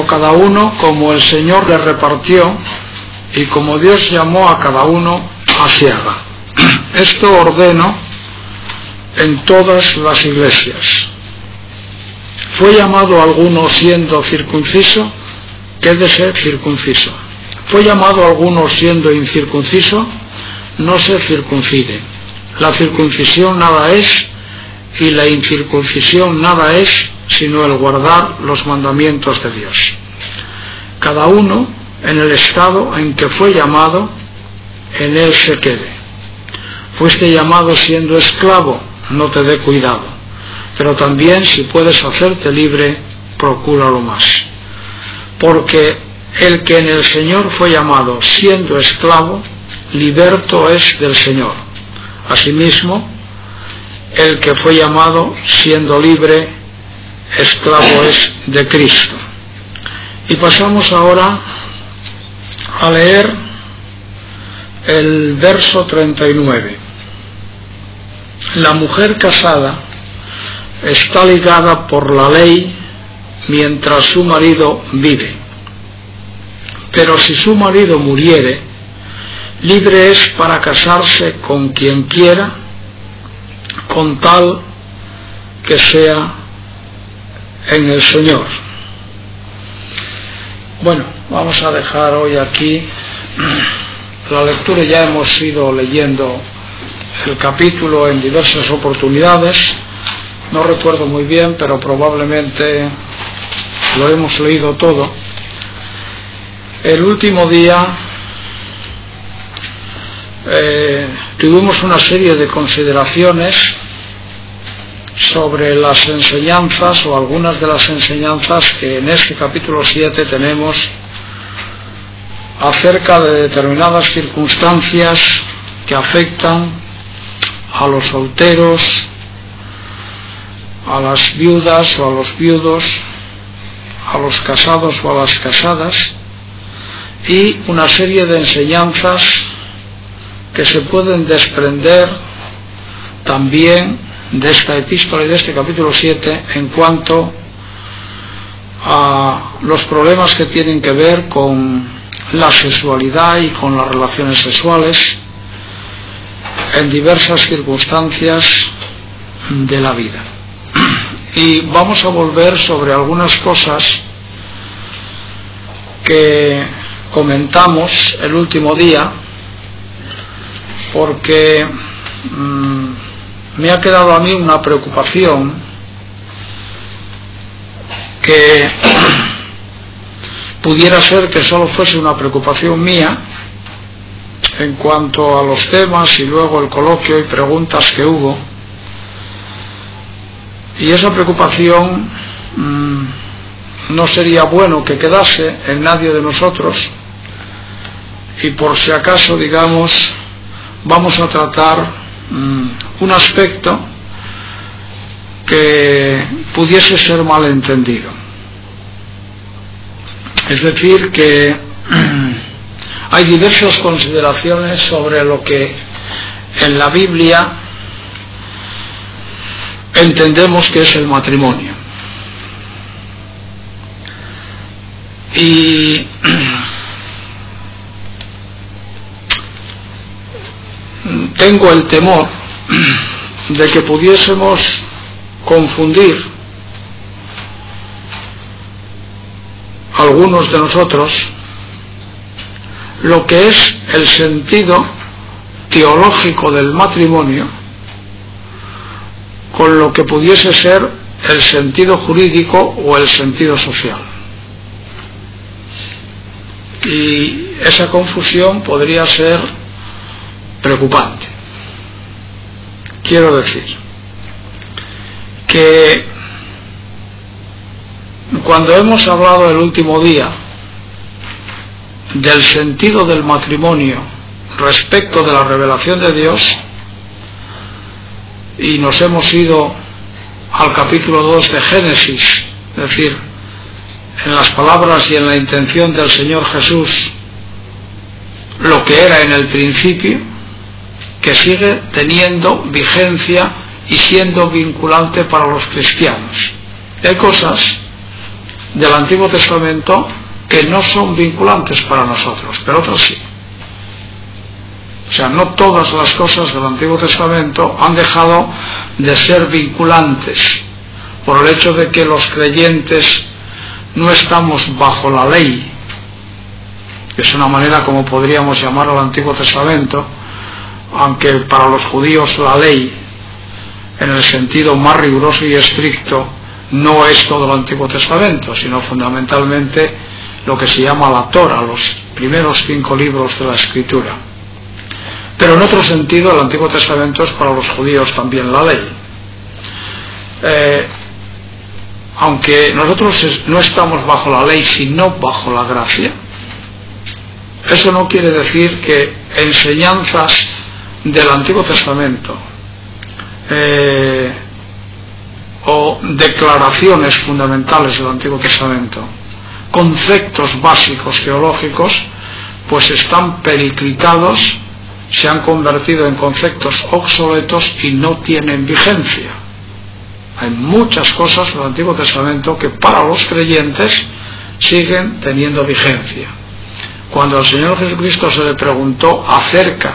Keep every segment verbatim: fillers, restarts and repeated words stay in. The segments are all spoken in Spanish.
cada uno como el Señor le repartió y como Dios llamó a cada uno, así haga. Esto ordeno en todas las iglesias. ¿Fue llamado alguno siendo circunciso? Quédese circunciso. ¿Fue llamado alguno siendo incircunciso? No se circuncide. La circuncisión nada es y la incircuncisión nada es sino el guardar los mandamientos de Dios. Cada uno en el estado en que fue llamado, en él se quede. Fuiste llamado siendo esclavo, no te dé cuidado, pero también si puedes hacerte libre, procúralo más. Porque el que en el Señor fue llamado siendo esclavo, liberto es del Señor. Asimismo, el que fue llamado siendo libre, esclavo es de Cristo. Y pasamos ahora a leer el verso treinta y nueve. La mujer casada está ligada por la ley mientras su marido vive. Pero si su marido muriere, libre es para casarse con quien quiera, con tal que sea en el Señor. Bueno, vamos a dejar hoy aquí la lectura. Ya hemos ido leyendo el capítulo en diversas oportunidades. No recuerdo muy bien, pero probablemente lo hemos leído todo. El último día eh, tuvimos una serie de consideraciones sobre las enseñanzas o algunas de las enseñanzas que en este capítulo siete tenemos acerca de determinadas circunstancias que afectan a los solteros, a las viudas o a los viudos, a los casados o a las casadas, y una serie de enseñanzas que se pueden desprender también de esta epístola y de este capítulo siete en cuanto a los problemas que tienen que ver con la sexualidad y con las relaciones sexuales en diversas circunstancias de la vida. Y vamos a volver sobre algunas cosas que comentamos el último día, porque mmm, me ha quedado a mí una preocupación que pudiera ser que solo fuese una preocupación mía en cuanto a los temas y luego el coloquio y preguntas que hubo. Y esa preocupación mmm, no sería bueno que quedase en nadie de nosotros, y por si acaso, digamos, vamos a tratar mmm, un aspecto que pudiese ser malentendido. Es decir, que hay diversas consideraciones sobre lo que en la Biblia entendemos que es el matrimonio. Y tengo el temor de que pudiésemos confundir algunos de nosotros lo que es el sentido teológico del matrimonio con lo que pudiese ser el sentido jurídico o el sentido social. Y esa confusión podría ser preocupante. Quiero decir que cuando hemos hablado el último día del sentido del matrimonio respecto de la revelación de Dios, y nos hemos ido al capítulo dos de Génesis, es decir, en las palabras y en la intención del Señor Jesús, lo que era en el principio, que sigue teniendo vigencia y siendo vinculante para los cristianos. Hay cosas del Antiguo Testamento que no son vinculantes para nosotros, pero otras sí. O sea, no todas las cosas del Antiguo Testamento han dejado de ser vinculantes por el hecho de que los creyentes no estamos bajo la ley, que es una manera como podríamos llamar al Antiguo Testamento, aunque para los judíos la ley, en el sentido más riguroso y estricto, no es todo el Antiguo Testamento, sino fundamentalmente lo que se llama la Torah, los primeros cinco libros de la Escritura. Pero en otro sentido, el Antiguo Testamento es para los judíos también la ley. Eh, aunque nosotros no estamos bajo la ley, sino bajo la gracia, eso no quiere decir que enseñanzas del Antiguo Testamento eh, o declaraciones fundamentales del Antiguo Testamento, conceptos básicos teológicos, pues están periclitados, se han convertido en conceptos obsoletos y no tienen vigencia. Hay muchas cosas del Antiguo Testamento que para los creyentes siguen teniendo vigencia. Cuando al Señor Jesucristo se le preguntó acerca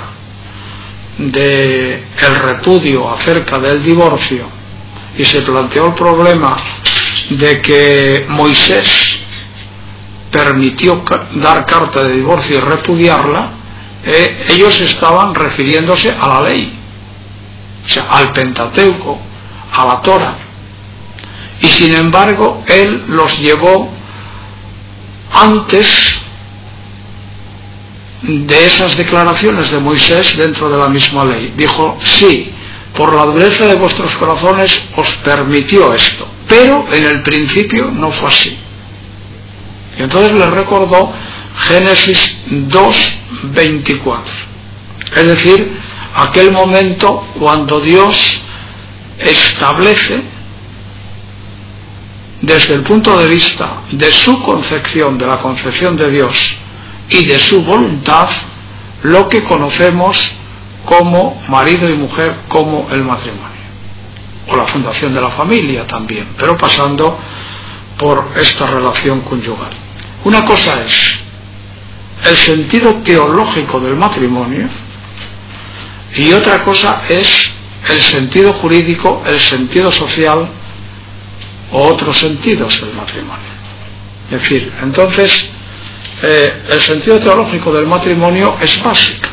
del repudio, acerca del divorcio, y se planteó el problema de que Moisés permitió dar carta de divorcio y repudiarla, eh, ellos estaban refiriéndose a la ley, o sea, al Pentateuco, a la Torah, y sin embargo él los llevó antes de esas declaraciones de Moisés dentro de la misma ley. Dijo, sí, por la dureza de vuestros corazones os permitió esto, pero en el principio no fue así. Y entonces les recordó Génesis dos veinticuatro, es decir, aquel momento cuando Dios establece desde el punto de vista de su concepción, de la concepción de Dios y de su voluntad, lo que conocemos como marido y mujer, como el matrimonio, o la fundación de la familia también, pero pasando por esta relación conyugal. Una cosa es el sentido teológico del matrimonio y otra cosa es el sentido jurídico, el sentido social o otros sentidos del matrimonio. Es decir, entonces eh, el sentido teológico del matrimonio es básico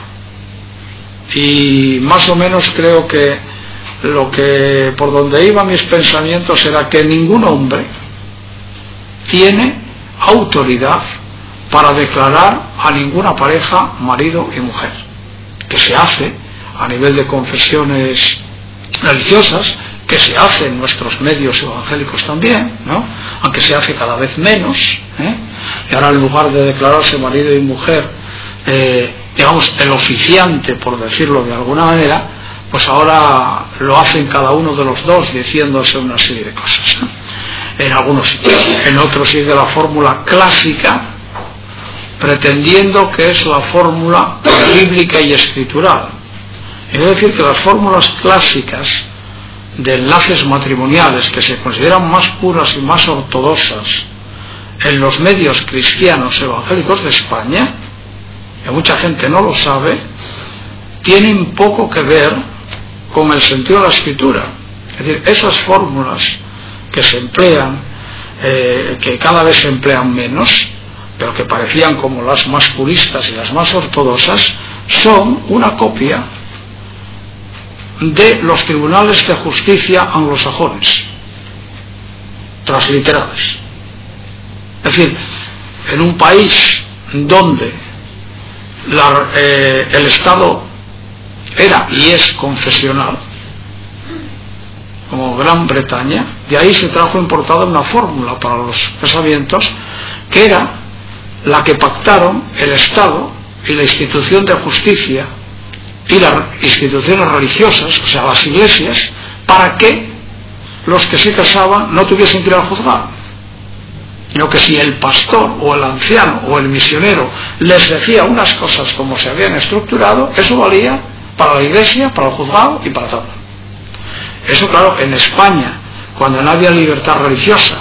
y más o menos creo que lo que por donde iban mis pensamientos era que ningún hombre tiene autoridad para declarar a ninguna pareja marido y mujer, que se hace a nivel de confesiones religiosas, que se hace en nuestros medios evangélicos también, ¿no? Aunque se hace cada vez menos, ¿eh? Y ahora en lugar de declararse marido y mujer, eh, digamos el oficiante, por decirlo de alguna manera, pues ahora lo hacen cada uno de los dos diciéndose una serie de cosas, ¿no? En algunos sitios, en otros sigue la fórmula clásica, pretendiendo que es la fórmula bíblica y escritural. Es decir, que las fórmulas clásicas de enlaces matrimoniales, que se consideran más puras y más ortodoxas en los medios cristianos evangélicos de España, que mucha gente no lo sabe, tienen poco que ver con el sentido de la escritura. Es decir, esas fórmulas que se emplean, eh, que cada vez se emplean menos, pero que parecían como las más puristas y las más ortodoxas, son una copia de los tribunales de justicia anglosajones, transliterados. Es decir, en un país donde la, eh, el Estado era y es confesional, como Gran Bretaña, de ahí se trajo importada una fórmula para los casamientos que era la que pactaron el Estado y la institución de justicia y las instituciones religiosas, o sea, las iglesias, para que los que se casaban no tuviesen que ir al juzgado, sino que si el pastor o el anciano o el misionero les decía unas cosas como se habían estructurado, eso valía para la iglesia, para el juzgado y para todo. Eso, claro, en España, cuando no había libertad religiosa,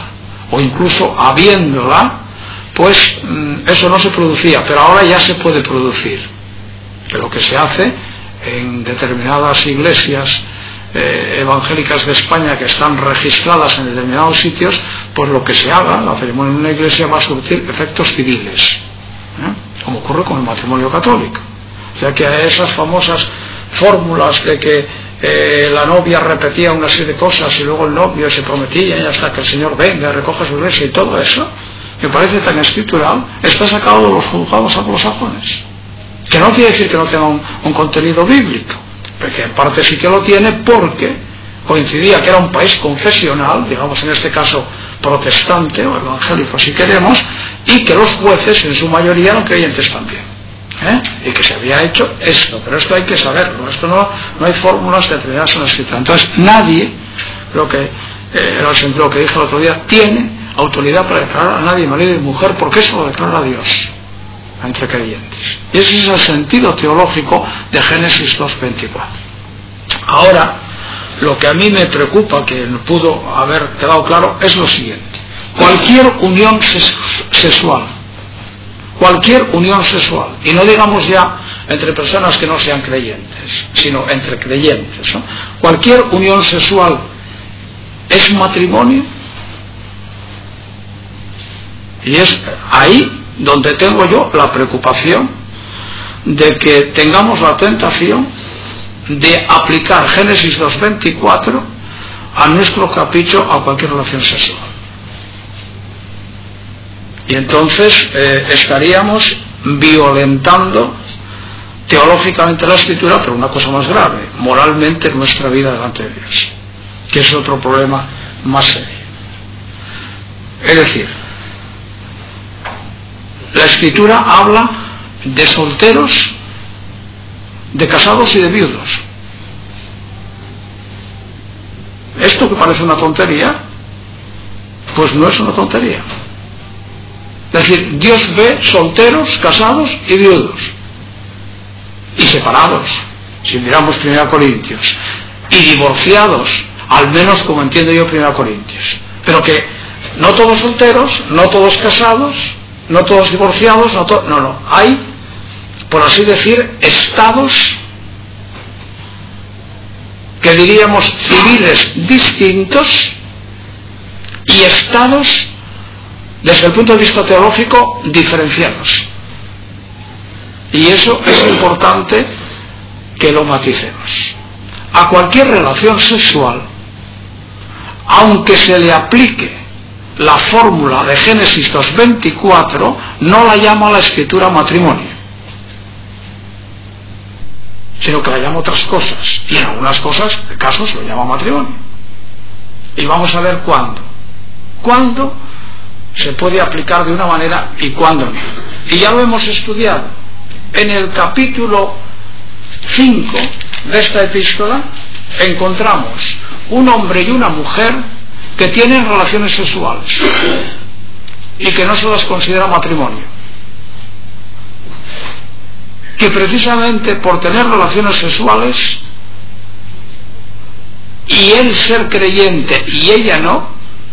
o incluso habiéndola, pues eso no se producía, pero ahora ya se puede producir. Que lo que se hace en determinadas iglesias eh, evangélicas de España que están registradas en determinados sitios, pues lo que se haga, la ceremonia en una iglesia va a surtir efectos civiles, ¿eh? Como ocurre con el matrimonio católico. O sea que a esas famosas fórmulas de que eh, la novia repetía una serie de cosas y luego el novio se prometía y hasta que el Señor venga, recoja su iglesia y todo eso, que parece tan escritural, está sacado de los juzgados anglosajones. Que no quiere decir que no tenga un, un contenido bíblico, porque en parte sí que lo tiene, porque coincidía que era un país confesional, digamos en este caso protestante o evangélico si queremos, y que los jueces en su mayoría eran creyentes también, ¿eh? Y que se había hecho esto, pero esto hay que saberlo, esto no, no hay fórmulas determinadas en la escritura. Entonces nadie, creo que eh, era el sentido que dije el otro día, tiene autoridad para declarar a nadie marido y mujer, porque eso lo declara Dios entre creyentes. Y ese es el sentido teológico de Génesis dos veinticuatro. Ahora, lo que a mí me preocupa, que pudo haber quedado claro, es lo siguiente: cualquier unión sexual, cualquier unión sexual, y no digamos ya entre personas que no sean creyentes, sino entre creyentes, ¿no? Cualquier unión sexual es matrimonio. Y es ahí donde tengo yo la preocupación de que tengamos la tentación de aplicar Génesis dos veinticuatro a nuestro capricho, a cualquier relación sexual. Y entonces eh, estaríamos violentando teológicamente la Escritura, pero una cosa más grave, moralmente nuestra vida delante de Dios, que es otro problema más serio. Es decir, la Escritura habla de solteros, de casados y de viudos. Esto que parece una tontería, pues no es una tontería. Es decir, Dios ve solteros, casados y viudos, y separados, si miramos primera Corintios, y divorciados, al menos como entiendo yo primera Corintios, pero que no todos solteros, no todos casados, no todos divorciados, no, to- no, no, hay, por así decir, estados que diríamos civiles distintos y estados desde el punto de vista teológico diferenciados. Y eso es importante que lo maticemos. A cualquier relación sexual, aunque se le aplique la fórmula de Génesis dos veinticuatro, no la llama la Escritura matrimonio, sino que la llama otras cosas, y en algunas cosas, casos, lo llama matrimonio. Y vamos a ver cuándo. ¿Cuándo se puede aplicar de una manera y cuándo no? Y ya lo hemos estudiado. En el capítulo cinco de esta epístola encontramos un hombre y una mujer que tienen relaciones sexuales y que no se las considera matrimonio, que precisamente por tener relaciones sexuales y él ser creyente y ella no,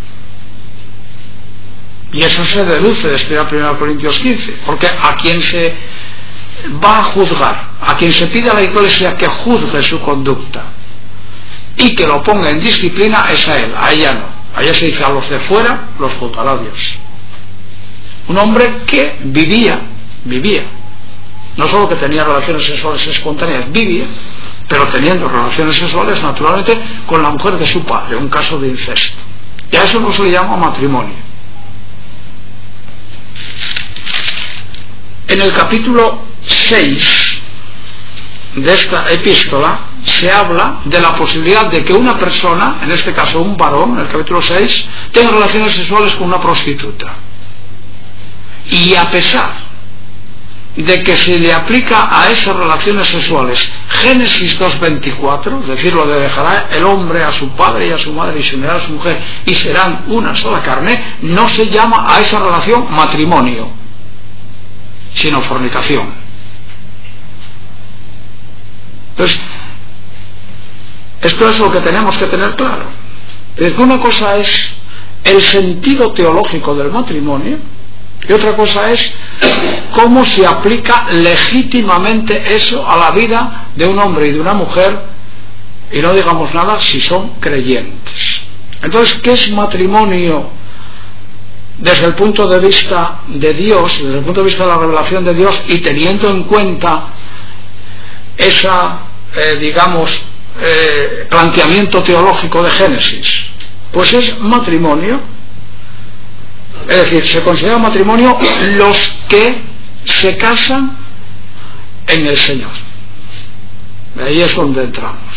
y eso se deduce desde primera Corintios quince, porque a quien se va a juzgar, a quien se pide a la Iglesia que juzgue su conducta y que lo ponga en disciplina, es a él, a ella no. A ella se dice: a los de fuera los juzgará Dios. Un hombre que vivía, vivía, no solo que tenía relaciones sexuales espontáneas, vivía, pero teniendo relaciones sexuales naturalmente con la mujer de su padre, un caso de incesto. Y a eso no se le llama matrimonio. En el capítulo seis de esta epístola se habla de la posibilidad de que una persona, en este caso un varón, en el capítulo seis, tenga relaciones sexuales con una prostituta. Y a pesar de que se le aplica a esas relaciones sexuales Génesis dos veinticuatro, es decir, lo de dejará el hombre a su padre y a su madre y se unirá a su mujer y serán una sola carne, no se llama a esa relación matrimonio, sino fornicación. Entonces, esto es lo que tenemos que tener claro. Es que una cosa es el sentido teológico del matrimonio, y otra cosa es cómo se aplica legítimamente eso a la vida de un hombre y de una mujer, y no digamos nada si son creyentes. Entonces, ¿qué es matrimonio desde el punto de vista de Dios, desde el punto de vista de la revelación de Dios, y teniendo en cuenta esa, eh, digamos, eh, planteamiento teológico de Génesis? Pues es matrimonio, es decir, se considera matrimonio los que se casan en el Señor. Ahí es donde entramos.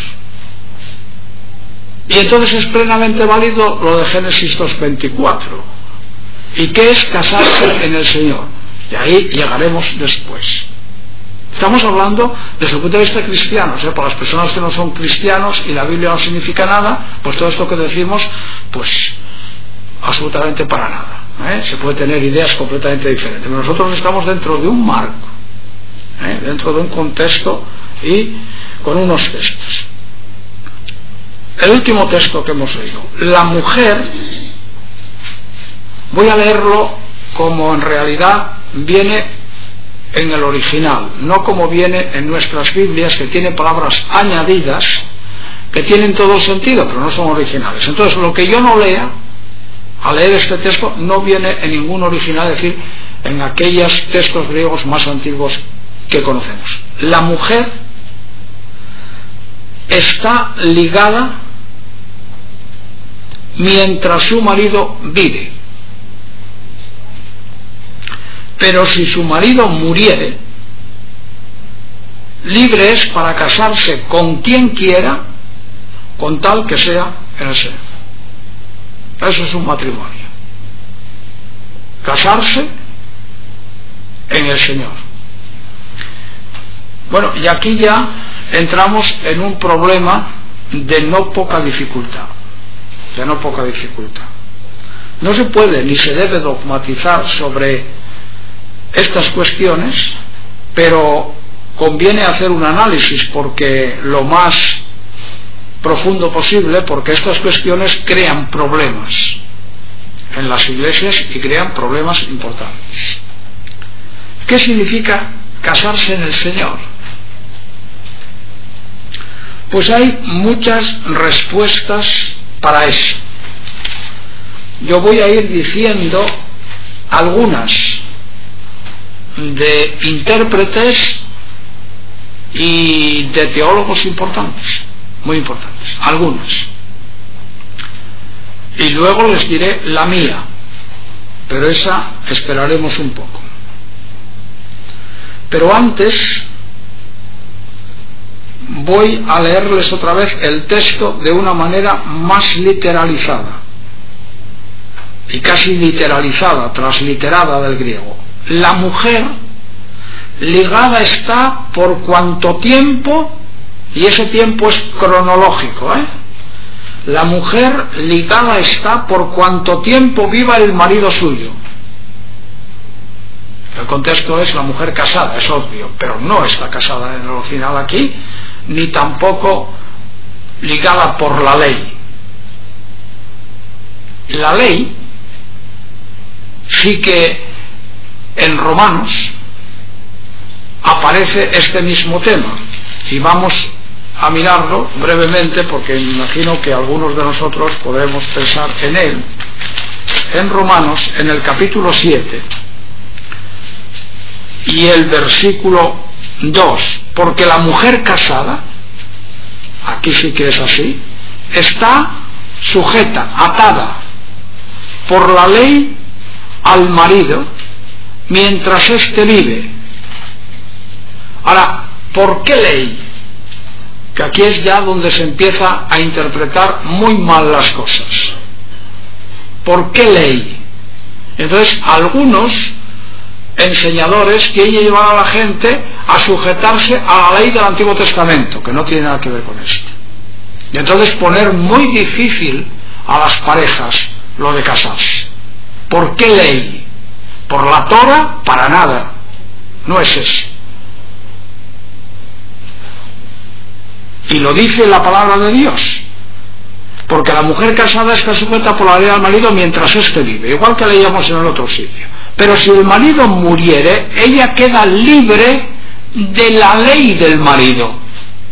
Y entonces es plenamente válido lo de Génesis dos veinticuatro. ¿Y qué es casarse en el Señor? Y ahí llegaremos después. Estamos hablando desde el punto de vista cristiano, o sea, para las personas que no son cristianos y la Biblia no significa nada, pues todo esto que decimos, pues absolutamente para nada, ¿eh? Se puede tener ideas completamente diferentes. Pero nosotros estamos dentro de un marco, ¿eh? dentro de un contexto y con unos textos. El último texto que hemos leído, la mujer, voy a leerlo como en realidad viene en el original, no como viene en nuestras Biblias, que tiene palabras añadidas que tienen todo el sentido, pero no son originales. Entonces, lo que yo no lea al leer este texto no viene en ningún original, es decir, en aquellos textos griegos más antiguos que conocemos. La mujer está ligada mientras su marido vive. Pero si su marido muriere, libre es para casarse con quien quiera, con tal que sea en el Señor. Eso es un matrimonio. Casarse en el Señor. Bueno, y aquí ya entramos en un problema de no poca dificultad. De no poca dificultad. No se puede ni se debe dogmatizar sobre estas cuestiones, pero conviene hacer un análisis porque lo más profundo posible, porque estas cuestiones crean problemas en las iglesias y crean problemas importantes. ¿Qué significa casarse en el Señor? Pues hay muchas respuestas para eso. Yo voy a ir diciendo algunas de intérpretes y de teólogos importantes, muy importantes, algunas, y luego les diré la mía, pero esa esperaremos un poco. Pero antes voy a leerles otra vez el texto de una manera más literalizada y casi literalizada, transliterada del griego. La mujer ligada está por cuanto tiempo, y ese tiempo es cronológico, ¿eh? La mujer ligada está por cuanto tiempo viva el marido suyo. El contexto es la mujer casada, es obvio, pero no está casada en el original aquí, ni tampoco ligada por la ley. La ley sí que en Romanos aparece este mismo tema, y vamos a mirarlo brevemente porque me imagino que algunos de nosotros podemos pensar en él. En Romanos, en el capítulo siete y el versículo dos, porque la mujer casada, aquí sí que es así, está sujeta, atada por la ley al marido mientras éste vive. Ahora, ¿por qué ley? Que aquí es ya donde se empieza a interpretar muy mal las cosas. ¿Por qué ley? Entonces, algunos enseñadores quieren llevar a la gente a sujetarse a la ley del Antiguo Testamento, que no tiene nada que ver con esto. Y entonces poner muy difícil a las parejas lo de casarse. ¿Por qué ley? ¿Por la Torah? Para nada. No es eso. Y lo dice la palabra de Dios. porque la mujer casada está sujeta por la ley al marido mientras éste vive, igual que leíamos en el otro sitio. Pero si el marido muriere, ella queda libre de la ley del marido.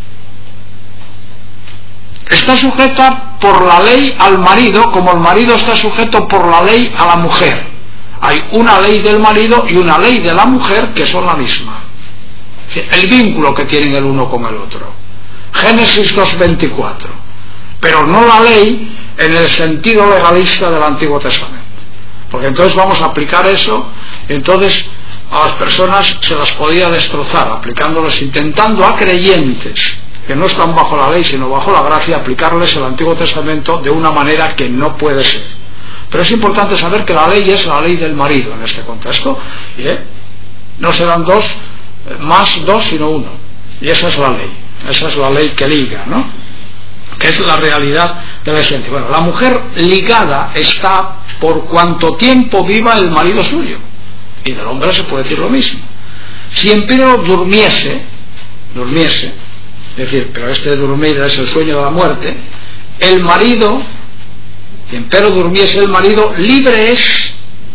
Está sujeta por la ley al marido, como el marido está sujeto por la ley a la mujer. Hay una ley del marido y una ley de la mujer que son la misma. El vínculo que tienen el uno con el otro. Génesis dos veinticuatro. Pero no la ley en el sentido legalista del Antiguo Testamento, porque entonces vamos a aplicar eso, y entonces a las personas se las podía destrozar, aplicándoles, intentando a creyentes que no están bajo la ley sino bajo la gracia, aplicarles el Antiguo Testamento de una manera que no puede ser. Pero es importante saber que la ley es la ley del marido en este contexto, ¿eh? No serán dos más dos sino uno, y esa es la ley, esa es la ley que liga, ¿no? Que es la realidad de la esencia. Bueno, la mujer ligada está por cuanto tiempo viva el marido suyo, y del hombre se puede decir lo mismo. Si empero durmiese, durmiese, es decir, pero este dormir es el sueño de la muerte, el marido, si empero durmiese el marido, libre es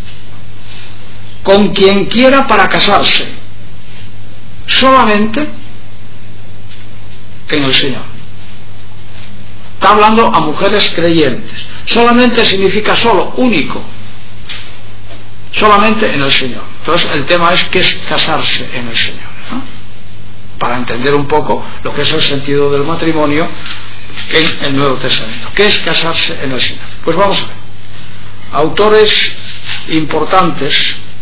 con quien quiera para casarse, solamente en el Señor. Está hablando a mujeres creyentes. Solamente significa solo, único. Solamente en el Señor. Entonces el tema es qué es casarse en el Señor, ¿no? Para entender un poco lo que es el sentido del matrimonio en el Nuevo Testamento. ¿Qué es casarse en el Señor? Pues vamos a ver. Autores importantes.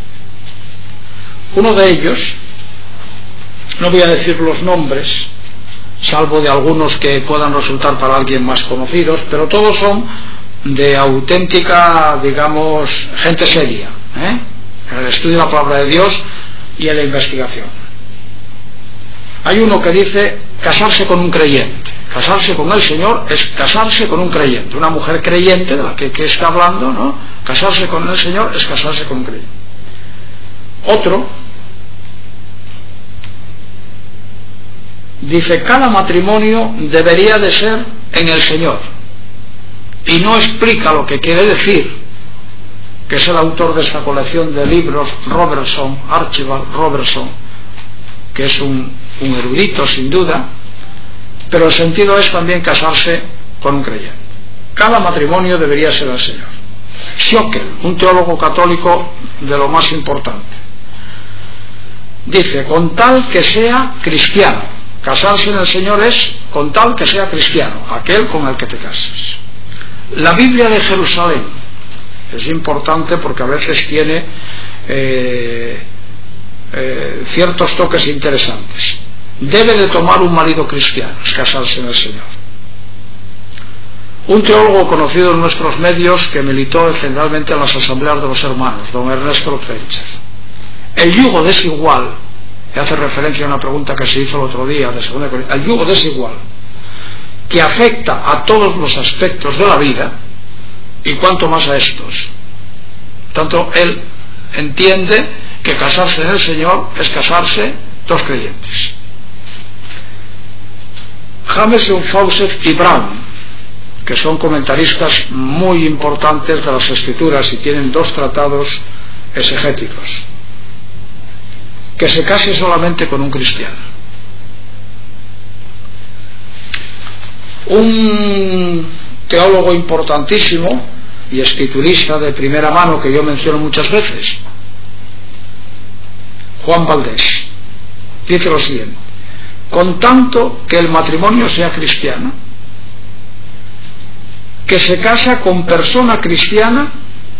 Uno de ellos, no voy a decir los nombres, salvo de algunos que puedan resultar para alguien más conocidos, pero todos son de auténtica, digamos, gente seria, ¿eh? En el estudio de la palabra de Dios y en la investigación. Hay uno que dice casarse con un creyente. Casarse con el Señor es casarse con un creyente. Una mujer creyente de la que, que está hablando, ¿no? Casarse con el Señor es casarse con un creyente. Otro dice, cada matrimonio debería de ser en el Señor, y no explica lo que quiere decir, que es el autor de esta colección de libros, Robertson, Archibald Robertson, que es un, un erudito sin duda, pero el sentido es también casarse con un creyente. Cada matrimonio debería ser el Señor. Schockel, un teólogo católico de lo más importante, dice, con tal que sea cristiano. Casarse en el Señor es con tal que sea cristiano, aquel con el que te casas. La Biblia de Jerusalén es importante porque a veces tiene eh, eh, ciertos toques interesantes. Debe de tomar un marido cristiano, es casarse en el Señor. Un teólogo conocido en nuestros medios que militó generalmente en las asambleas de los hermanos, don Ernesto Trencher. El yugo desigual, que hace referencia a una pregunta que se hizo el otro día de segunda, el yugo desigual que afecta a todos los aspectos de la vida, y cuanto más a estos. Tanto él entiende que casarse en el Señor es casarse dos creyentes. Jameson, Fawcett y Brown, que son comentaristas muy importantes de las Escrituras y tienen dos tratados exegéticos, que se case solamente con un cristiano. Un teólogo importantísimo y escriturista de primera mano que yo menciono muchas veces, Juan Valdés, dice lo siguiente: con tanto que el matrimonio sea cristiano, que se casa con persona cristiana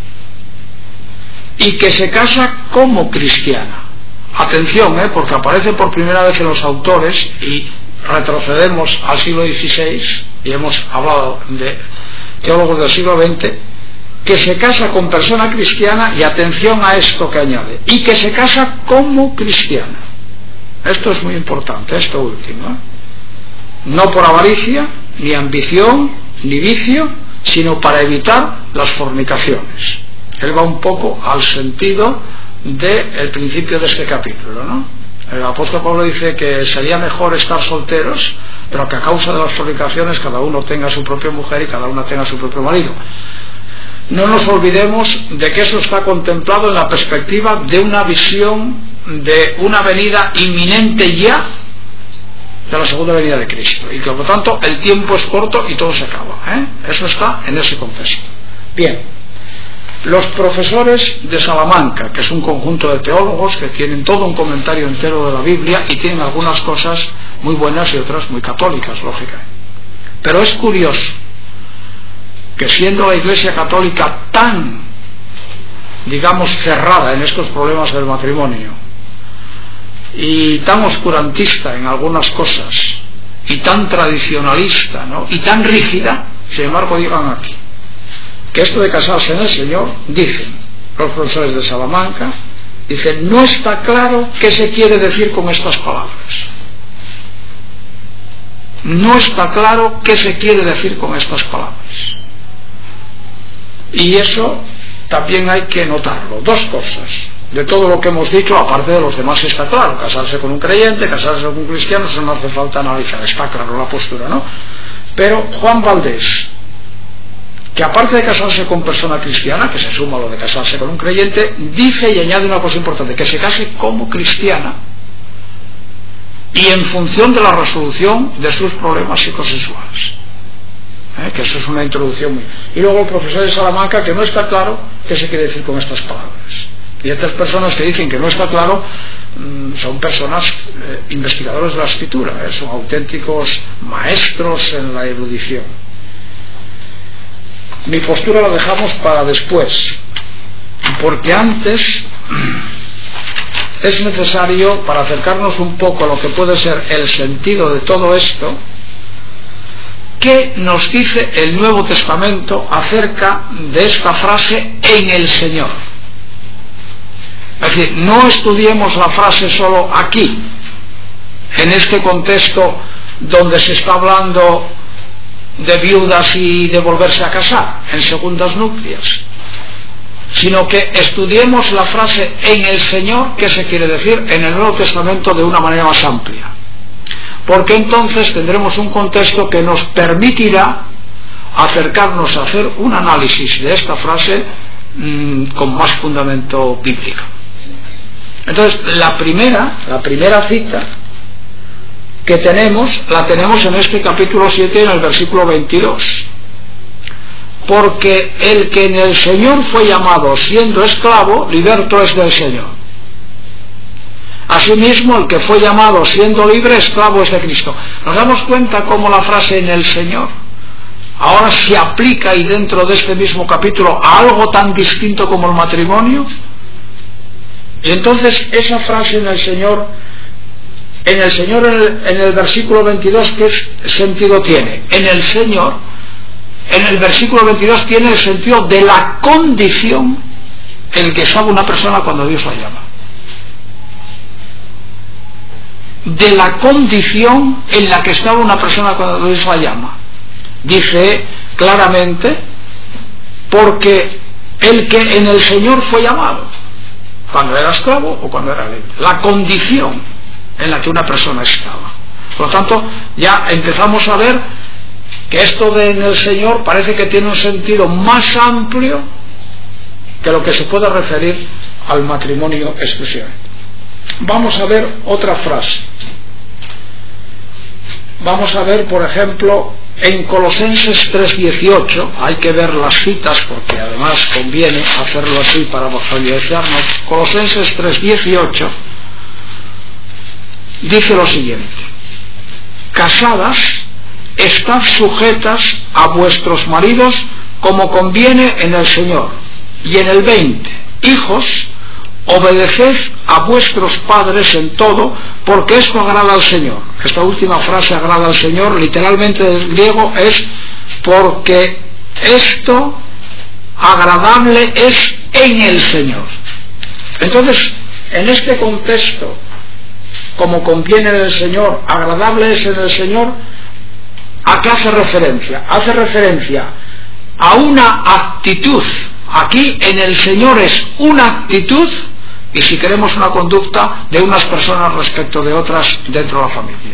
y que se casa como cristiana. Atención, ¿eh? Porque aparece por primera vez en los autores, y retrocedemos al siglo dieciséis y hemos hablado de teólogos del siglo veinte, que se casa con persona cristiana, y atención a esto que añade, y que se casa como cristiana. Esto es muy importante, esto último, ¿eh? No por avaricia, ni ambición, ni vicio, sino para evitar las fornicaciones. Él va un poco al sentido del principio de este capítulo, ¿no? El apóstol Pablo dice que sería mejor estar solteros, pero que a causa de las fornicaciones cada uno tenga su propia mujer y cada una tenga su propio marido. No nos olvidemos de que eso está contemplado en la perspectiva de una visión de una venida inminente ya de la segunda venida de Cristo, y que por lo tanto el tiempo es corto y todo se acaba, ¿eh? Eso está en ese contexto. Bien, los profesores de Salamanca, que es un conjunto de teólogos que tienen todo un comentario entero de la Biblia y tienen algunas cosas muy buenas y otras muy católicas, lógicamente, pero es curioso que siendo la Iglesia Católica tan, digamos, cerrada en estos problemas del matrimonio y tan oscurantista en algunas cosas y tan tradicionalista, ¿no?, y tan rígida, sin embargo digan aquí que esto de casarse en el Señor, dicen los profesores de Salamanca, dicen, no está claro qué se quiere decir con estas palabras. No está claro qué se quiere decir con estas palabras. Y eso también hay que notarlo. Dos cosas. De todo lo que hemos dicho, aparte de los demás, está claro. Casarse con un creyente, casarse con un cristiano, eso no hace falta analizar. Está claro la postura, ¿no? Pero Juan Valdés, que aparte de casarse con persona cristiana, que se suma a lo de casarse con un creyente, dice y añade una cosa importante, que se case como cristiana y en función de la resolución de sus problemas psicosexuales. ¿Eh? Que eso es una introducción muy... Y luego el profesor de Salamanca, que no está claro qué se quiere decir con estas palabras. Y estas personas que dicen que no está claro mmm, son personas eh, investigadores de la escritura, ¿eh? Son auténticos maestros en la erudición. Mi postura la dejamos para después, porque antes es necesario, para acercarnos un poco a lo que puede ser el sentido de todo esto, ¿qué nos dice el Nuevo Testamento acerca de esta frase en el Señor? Es decir, no estudiemos la frase solo aquí, en este contexto donde se está hablando de viudas y de volverse a casar, en segundas nupcias, sino que estudiemos la frase en el Señor, ¿qué se quiere decir? En el Nuevo Testamento de una manera más amplia. Porque entonces tendremos un contexto que nos permitirá acercarnos a hacer un análisis de esta frase mmm, con más fundamento bíblico. Entonces, la primera, la primera cita que tenemos, la tenemos en este capítulo siete, en el versículo veintidós. Porque el que en el Señor fue llamado siendo esclavo, liberto es del Señor. Asimismo, el que fue llamado siendo libre, esclavo es de Cristo. ¿Nos damos cuenta cómo la frase en el Señor ahora se aplica, y dentro de este mismo capítulo, a algo tan distinto como el matrimonio? Y entonces esa frase en el Señor, en el Señor en el, en el versículo veintidós, ¿qué sentido tiene? En el Señor, en el versículo veintidós, tiene el sentido de la condición en el que estaba una persona cuando Dios la llama. De la condición en la que estaba una persona cuando Dios la llama. Dice claramente, porque el que en el Señor fue llamado, cuando era esclavo o cuando era libre, la condición en la que una persona estaba. Por lo tanto, ya empezamos a ver que esto de en el Señor parece que tiene un sentido más amplio que lo que se puede referir al matrimonio exclusivamente. Vamos a ver otra frase. Vamos a ver, por ejemplo, en Colosenses tres dieciocho, hay que ver las citas porque además conviene hacerlo así para familiarizarnos. Colosenses tres dieciocho dice lo siguiente: casadas, estad sujetas a vuestros maridos como conviene en el Señor. Y en el veinte, hijos, obedeced a vuestros padres en todo, porque esto agrada al Señor. Esta última frase, agrada al Señor, literalmente del griego es porque esto agradable es en el Señor. Entonces, en este contexto, como conviene en el Señor, agradable es en el Señor, ¿a qué hace referencia? Hace referencia a una actitud. Aquí en el Señor es una actitud y si queremos una conducta de unas personas respecto de otras dentro de la familia.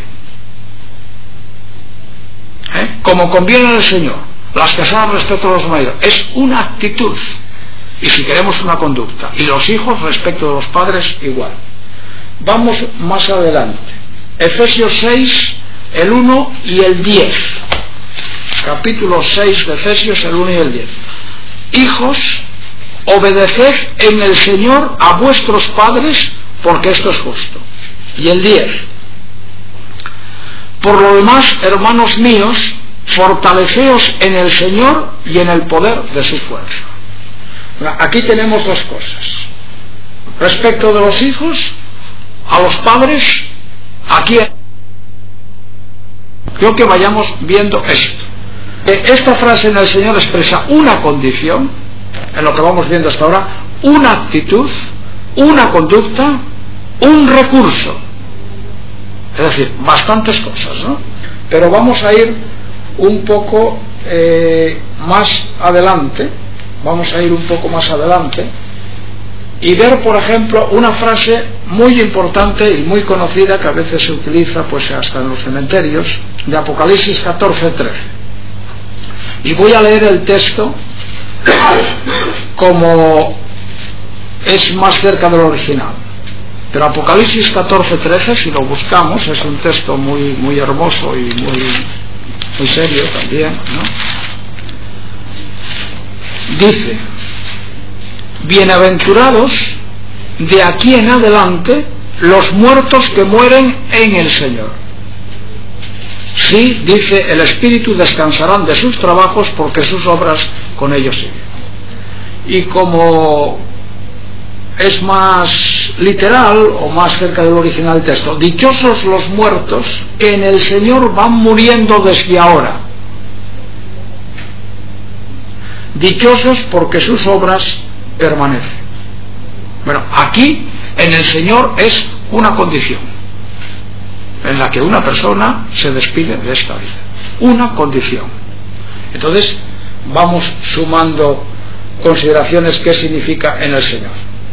¿Eh? Como conviene al Señor, las casadas respecto a los maridos, es una actitud, y si queremos una conducta, y los hijos respecto de los padres igual. Vamos más adelante, Efesios seis, el uno y el diez, capítulo seis de Efesios, el uno y el diez. Hijos, obedeced en el Señor a vuestros padres, porque esto es justo. Y el diez, por lo demás, hermanos míos, fortaleceos en el Señor y en el poder de su fuerza. Aquí tenemos dos cosas. Respecto de los hijos, a los padres, aquí creo que vayamos viendo esto. Esta frase en el Señor expresa una condición, en lo que vamos viendo hasta ahora, una actitud, una conducta, un recurso. Es decir, bastantes cosas, ¿no? Pero vamos a ir un poco eh, más adelante, vamos a ir un poco más adelante y ver, por ejemplo, una frase muy importante y muy conocida que a veces se utiliza pues hasta en los cementerios, de Apocalipsis catorce, trece. Y voy a leer el texto como es más cerca del original. Pero Apocalipsis catorce, trece, si lo buscamos, es un texto muy, muy hermoso y muy, muy serio también, ¿no? Dice: bienaventurados de aquí en adelante los muertos que mueren en el Señor. Sí, dice, el Espíritu descansarán de sus trabajos porque sus obras con ellos siguen. Y como es más literal o más cerca del original texto, dichosos los muertos que en el Señor van muriendo desde ahora. Dichosos porque sus obras permanecen. Bueno, aquí en el Señor es una condición en la que una persona se despide de esta vida, una condición. Entonces vamos sumando consideraciones qué significa en el Señor.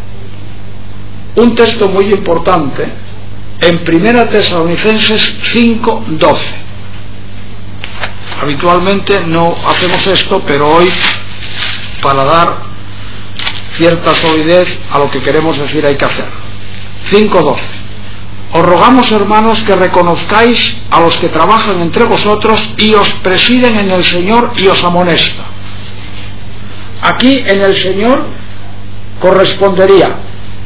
Un texto muy importante en Primera Tesalonicenses cinco, doce. Habitualmente no hacemos esto, pero hoy, para dar cierta solidez a lo que queremos decir, hay que hacerlo. cinco, doce. Os rogamos, hermanos, que reconozcáis a los que trabajan entre vosotros y os presiden en el Señor y os amonesta. Aquí en el Señor correspondería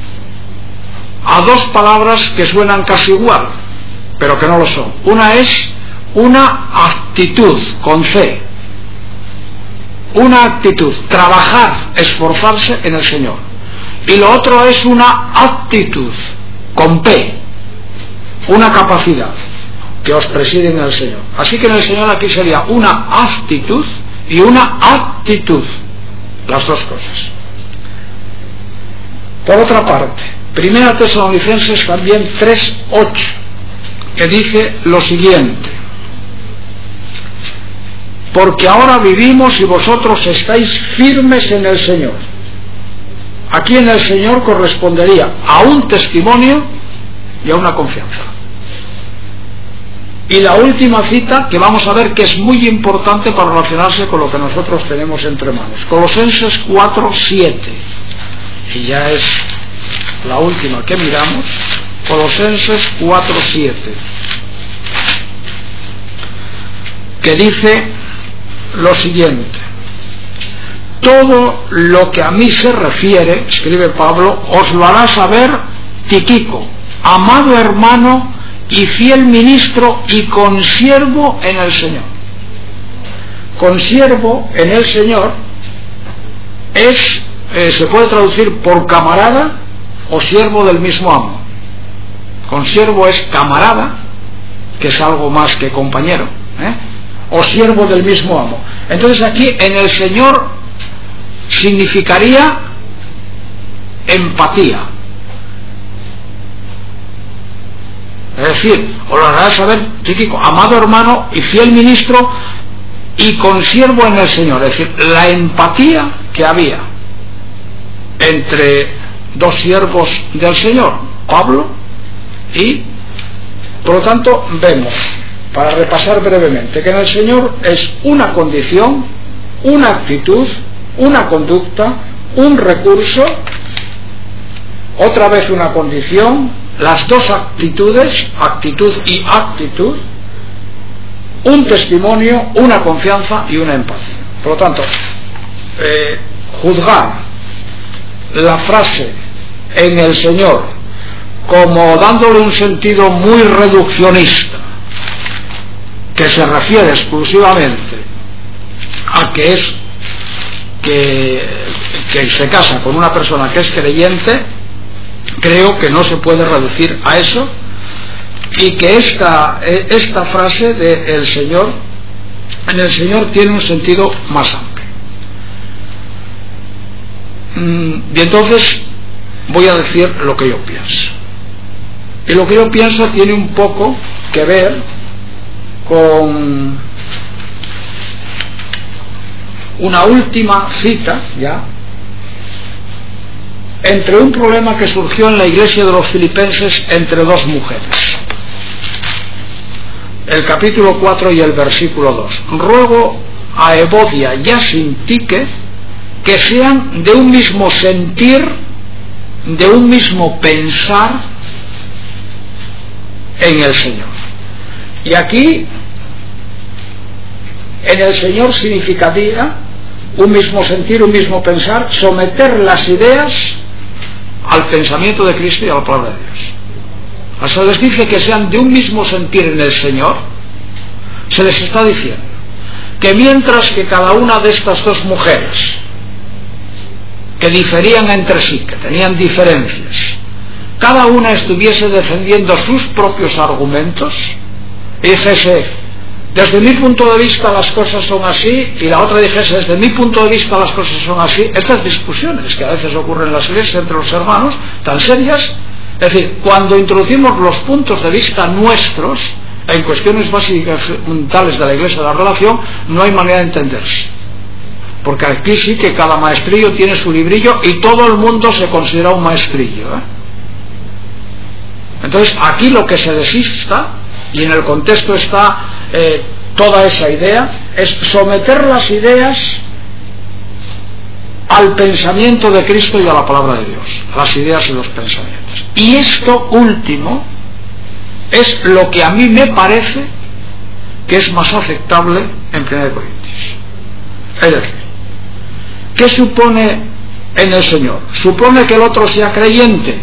a dos palabras que suenan casi igual, pero que no lo son. Una es una actitud, con C. Una actitud, trabajar, esforzarse en el Señor. Y lo otro es una actitud, con P. Una capacidad, que os preside en el Señor. Así que en el Señor aquí sería una actitud y una actitud, las dos cosas. Por otra parte, Primera Tesalonicenses también tres, ocho, que dice lo siguiente: porque ahora vivimos y vosotros estáis firmes en el Señor. Aquí en el Señor correspondería a un testimonio y a una confianza. Y la última cita que vamos a ver, que es muy importante para relacionarse con lo que nosotros tenemos entre manos, Colosenses cuatro, siete, y ya es la última que miramos, Colosenses cuatro, siete, que dice lo siguiente: todo lo que a mí se refiere, escribe Pablo, os lo hará saber Tíquico, amado hermano y fiel ministro y consiervo en el Señor. Consiervo en el Señor es, eh, se puede traducir por camarada o siervo del mismo amo. Consiervo es camarada, que es algo más que compañero, ¿eh? o siervo del mismo amo. Entonces aquí en el Señor significaría empatía. Es decir, os lo hará saber Tíquico, amado hermano y fiel ministro y consiervo en el Señor. Es decir, la empatía que había entre dos siervos del Señor, Pablo y, por lo tanto, vemos, para repasar brevemente, que en el Señor es una condición, una actitud, una conducta, un recurso, otra vez una condición, las dos actitudes, actitud y actitud, un testimonio, una confianza y una empatía. Por lo tanto, eh, juzgar la frase en el Señor como dándole un sentido muy reduccionista, que se refiere exclusivamente a que es que, que se casa con una persona que es creyente, creo que no se puede reducir a eso, y que esta, esta frase de el Señor, en el Señor tiene un sentido más amplio. Y entonces voy a decir lo que yo pienso. Y lo que yo pienso tiene un poco que ver con una última cita ya entre un problema que surgió en la iglesia de los filipenses entre dos mujeres. El capítulo cuatro y el versículo dos. Ruego a Evodia y a Sintique que sean de un mismo sentir, de un mismo pensar en el Señor. Y aquí en el Señor significaría un mismo sentir, un mismo pensar, someter las ideas al pensamiento de Cristo y a la palabra de Dios. Se les dice que sean de un mismo sentir en el Señor. Se les está diciendo que mientras que cada una de estas dos mujeres, que diferían entre sí, que tenían diferencias, cada una estuviese defendiendo sus propios argumentos y dijese, desde mi punto de vista las cosas son así, y la otra dijese, desde mi punto de vista las cosas son así, estas discusiones que a veces ocurren en las iglesias entre los hermanos, tan serias, es decir, cuando introducimos los puntos de vista nuestros en cuestiones básicas fundamentales de la iglesia de la relación, no hay manera de entenderse, porque aquí sí que cada maestrillo tiene su librillo y todo el mundo se considera un maestrillo, ¿eh? Entonces aquí lo que se desista, y en el contexto está eh, toda esa idea, es someter las ideas al pensamiento de Cristo y a la palabra de Dios, las ideas y los pensamientos. Y esto último es lo que a mí me parece que es más aceptable en primera de Corintios. Es decir, ¿qué supone en el Señor? ¿Supone que el otro sea creyente?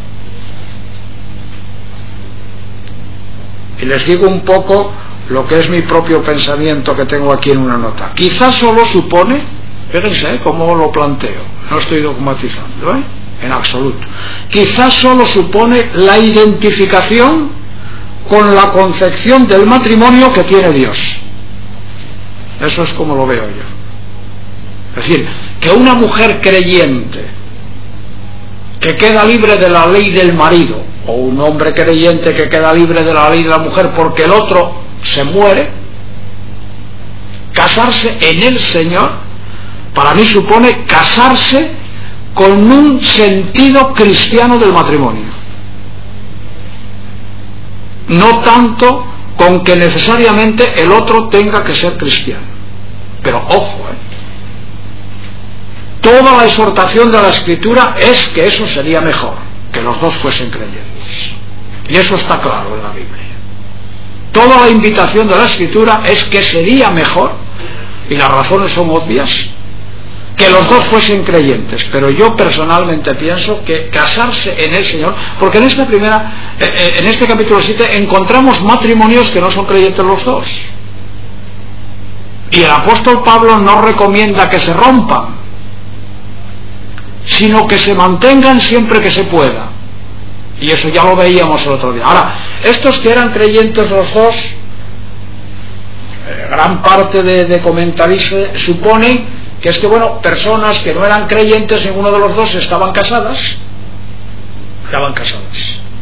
Y les digo un poco lo que es mi propio pensamiento que tengo aquí en una nota. Quizás solo supone, fíjense ¿eh? cómo lo planteo, no estoy dogmatizando, ¿eh? en absoluto. Quizás solo supone la identificación con la concepción del matrimonio que tiene Dios. Eso es como lo veo yo. Es decir, que una mujer creyente que queda libre de la ley del marido, o un hombre creyente que queda libre de la ley de la mujer porque el otro se muere, casarse en el Señor, para mí supone casarse con un sentido cristiano del matrimonio, no tanto con que necesariamente el otro tenga que ser cristiano. Pero ojo, ¿eh? toda la exhortación de la Escritura es que eso sería mejor, que los dos fuesen creyentes, y eso está claro en la Biblia. Toda la invitación de la Escritura es que sería mejor, y las razones son obvias, que los dos fuesen creyentes. Pero yo personalmente pienso que casarse en el Señor, porque en esta primera en este capítulo siete encontramos matrimonios que no son creyentes los dos, y el apóstol Pablo no recomienda que se rompan, sino que se mantengan siempre que se pueda. Y eso ya lo veíamos el otro día. Ahora, estos que eran creyentes los dos, eh, gran parte de, de comentaristas suponen que es que, bueno, personas que no eran creyentes, ninguno de los dos, estaban casadas, estaban casadas.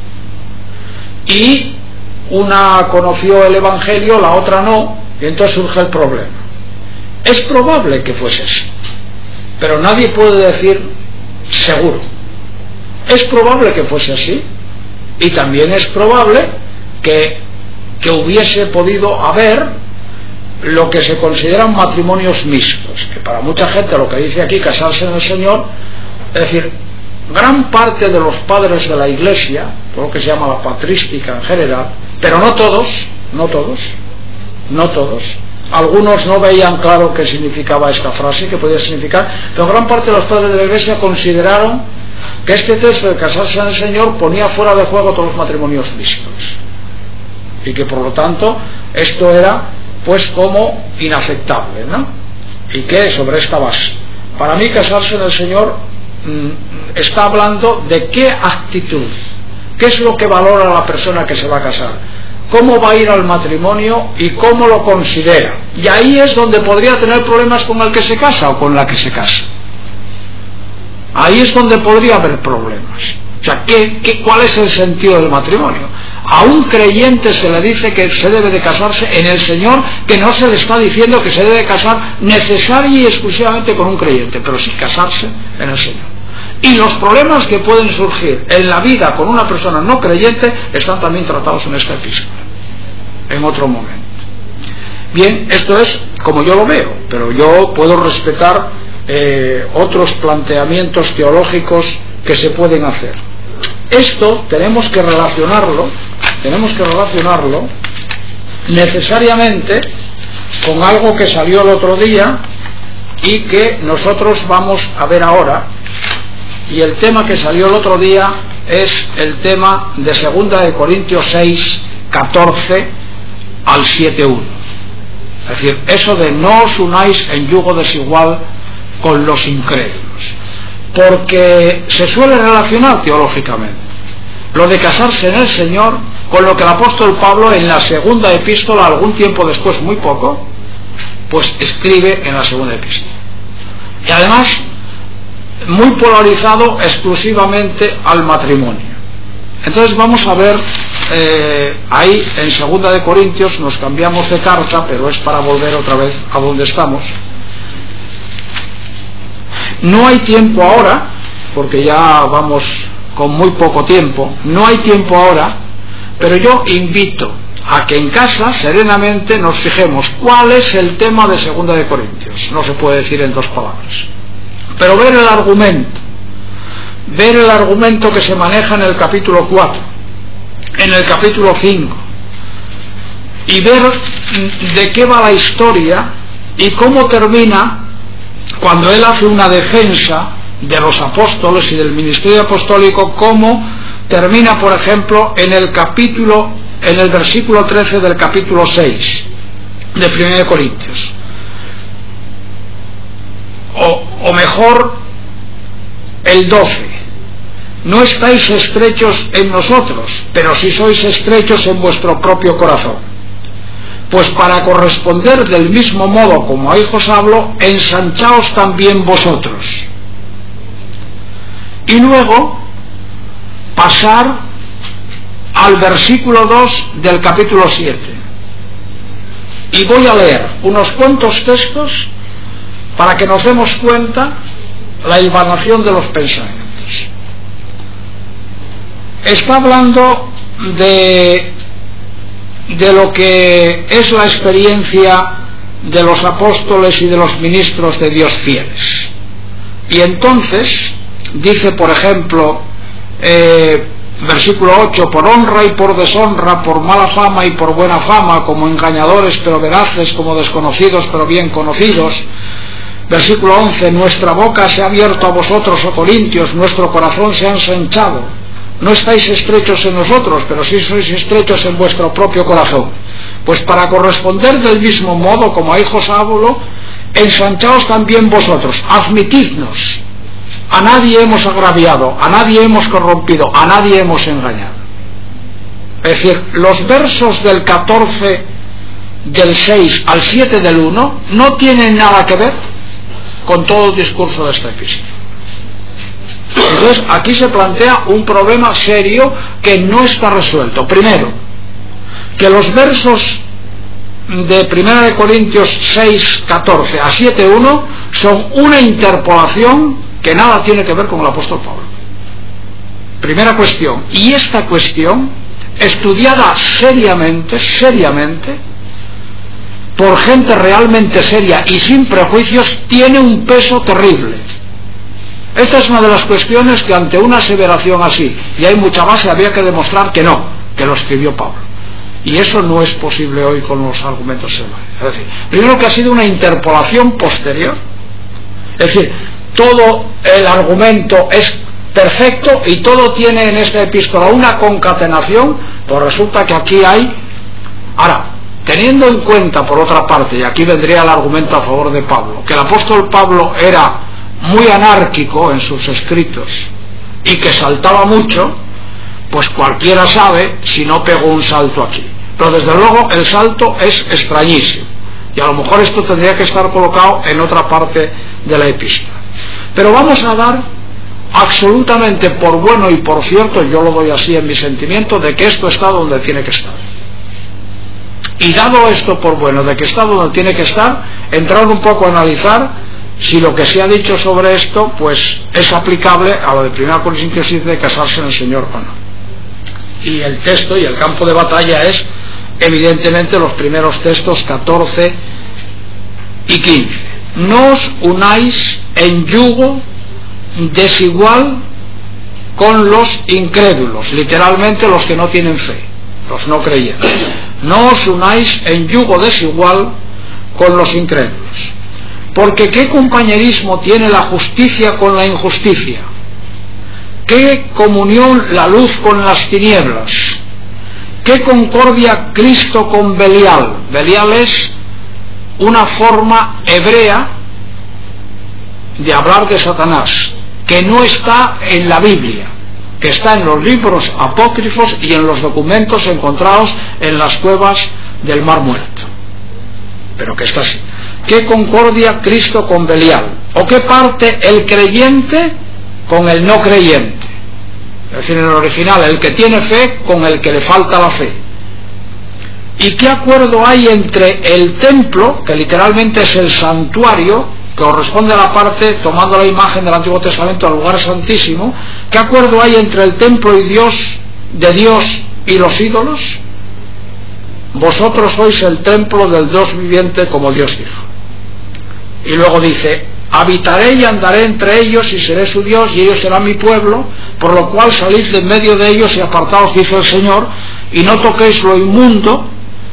Y una conoció el Evangelio, la otra no, y entonces surge el problema. Es probable que fuese así, pero nadie puede decir seguro. Es probable que fuese así, y también es probable que, que hubiese podido haber lo que se consideran matrimonios mixtos, que para mucha gente lo que dice aquí casarse en el Señor, es decir, gran parte de los padres de la Iglesia, todo lo que se llama la patrística en general, pero no todos, no todos, no todos, algunos no veían claro qué significaba esta frase, qué podía significar, pero gran parte de los padres de la Iglesia consideraron que este texto de casarse en el Señor ponía fuera de juego todos los matrimonios mixtos, y que por lo tanto esto era pues como inaceptable, ¿no? Y que sobre esta base, para mí casarse en el Señor mmm, está hablando de qué actitud, qué es lo que valora la persona que se va a casar, cómo va a ir al matrimonio y cómo lo considera, y ahí es donde podría tener problemas con el que se casa o con la que se casa. Ahí es donde podría haber problemas. O sea, ¿qué, qué, ¿cuál es el sentido del matrimonio? A un creyente se le dice que se debe de casarse en el Señor, que no se le está diciendo que se debe casar necesaria y exclusivamente con un creyente, pero sí casarse en el Señor. Y los problemas que pueden surgir en la vida con una persona no creyente están también tratados en esta epístola, en otro momento. Bien, esto es como yo lo veo, pero yo puedo respetar eh, otros planteamientos teológicos que se pueden hacer. Esto tenemos que relacionarlo, tenemos que relacionarlo necesariamente con algo que salió el otro día y que nosotros vamos a ver ahora. Y el tema que salió el otro día es el tema de segunda de Corintios seis, catorce al siete, uno. Es decir, eso de no os unáis en yugo desigual con los incrédulos. Porque se suele relacionar teológicamente lo de casarse en el Señor con lo que el apóstol Pablo en la segunda epístola, algún tiempo después, muy poco, pues escribe en la segunda epístola. Y además muy polarizado exclusivamente al matrimonio. Entonces vamos a ver eh, ahí en segunda de Corintios, nos cambiamos de carta, pero es para volver otra vez a donde estamos. No hay tiempo ahora, porque ya vamos con muy poco tiempo, no hay tiempo ahora, pero yo invito a que en casa serenamente nos fijemos cuál es el tema de segunda de Corintios. No se puede decir en dos palabras, pero ver el argumento, ver el argumento que se maneja en el capítulo cuatro, en el capítulo cinco, y ver de qué va la historia y cómo termina cuando él hace una defensa de los apóstoles y del ministerio apostólico, cómo termina, por ejemplo, en el capítulo, en el versículo trece del capítulo seis de primera de Corintios. O, o mejor, el doce. No estáis estrechos en nosotros, pero sí sois estrechos en vuestro propio corazón. Pues para corresponder del mismo modo como a hijos hablo, ensanchaos también vosotros. Y luego pasar al versículo dos del capítulo siete. Y voy a leer unos cuantos textos para que nos demos cuenta la hilvanación de los pensamientos. Está hablando de, de lo que es la experiencia de los apóstoles y de los ministros de Dios fieles. Y entonces dice, por ejemplo, eh, versículo ocho, por honra y por deshonra, por mala fama y por buena fama, como engañadores pero veraces, como desconocidos pero bien conocidos. Versículo once, nuestra boca se ha abierto a vosotros, oh Corintios, nuestro corazón se ha ensanchado. No estáis estrechos en nosotros, pero sí sois estrechos en vuestro propio corazón. Pues para corresponder del mismo modo como a hijos hablo, ensanchaos también vosotros, admitidnos. A nadie hemos agraviado, a nadie hemos corrompido, a nadie hemos engañado. Es decir, los versos del catorce, del seis al siete del uno, no tienen nada que ver con todo el discurso de esta epístola. Entonces, aquí se plantea un problema serio que no está resuelto. Primero, que los versos de primera de Corintios seis, catorce a siete, uno son una interpolación que nada tiene que ver con el apóstol Pablo. primera cuestión. Y esta cuestión, estudiada seriamente, seriamente, por gente realmente seria y sin prejuicios, tiene un peso terrible. Esta es una de las cuestiones que ante una aseveración así, y hay mucha más, había que demostrar que no, que lo escribió Pablo. Y eso no es posible hoy con los argumentos sermales. Es decir, primero que ha sido una interpolación posterior, es decir, todo el argumento es perfecto y todo tiene en esta epístola una concatenación, pues resulta que aquí hay... Ahora, teniendo en cuenta, por otra parte, y aquí vendría el argumento a favor de Pablo, que el apóstol Pablo era muy anárquico en sus escritos y que saltaba mucho, pues cualquiera sabe si no pegó un salto aquí. Pero desde luego el salto es extrañísimo, y a lo mejor esto tendría que estar colocado en otra parte de la epístola. Pero vamos a dar absolutamente por bueno y por cierto, yo lo doy así en mi sentimiento, de que esto está donde tiene que estar. Y dado esto por bueno, de que está donde tiene que estar, entrar un poco a analizar si lo que se ha dicho sobre esto pues es aplicable a lo de primera Corintios siete de casarse en el Señor o no. Y el texto y el campo de batalla es evidentemente los primeros textos catorce y quince. No os unáis en yugo desigual con los incrédulos, literalmente los que no tienen fe, los no creyentes. No os unáis en yugo desigual con los incrédulos, porque ¿qué compañerismo tiene la justicia con la injusticia? ¿Qué comunión la luz con las tinieblas? ¿Qué concordia Cristo con Belial? Belial es una forma hebrea de hablar de Satanás, que no está en la Biblia, que está en los libros apócrifos y en los documentos encontrados en las cuevas del Mar Muerto, pero que está así. ¿Qué concordia Cristo con Belial? ¿O qué parte el creyente con el no creyente? Es decir, en el original, el que tiene fe con el que le falta la fe. ¿Y qué acuerdo hay entre el templo, que literalmente es el santuario, que corresponde a la parte, tomando la imagen del Antiguo Testamento, al lugar santísimo? ¿Qué acuerdo hay entre el templo y Dios, de Dios y los ídolos? Vosotros sois el templo del Dios viviente, como Dios dijo. Y luego dice: habitaré y andaré entre ellos y seré su Dios y ellos serán mi pueblo, por lo cual salid de en medio de ellos y apartaos, dice el Señor, y no toquéis lo inmundo,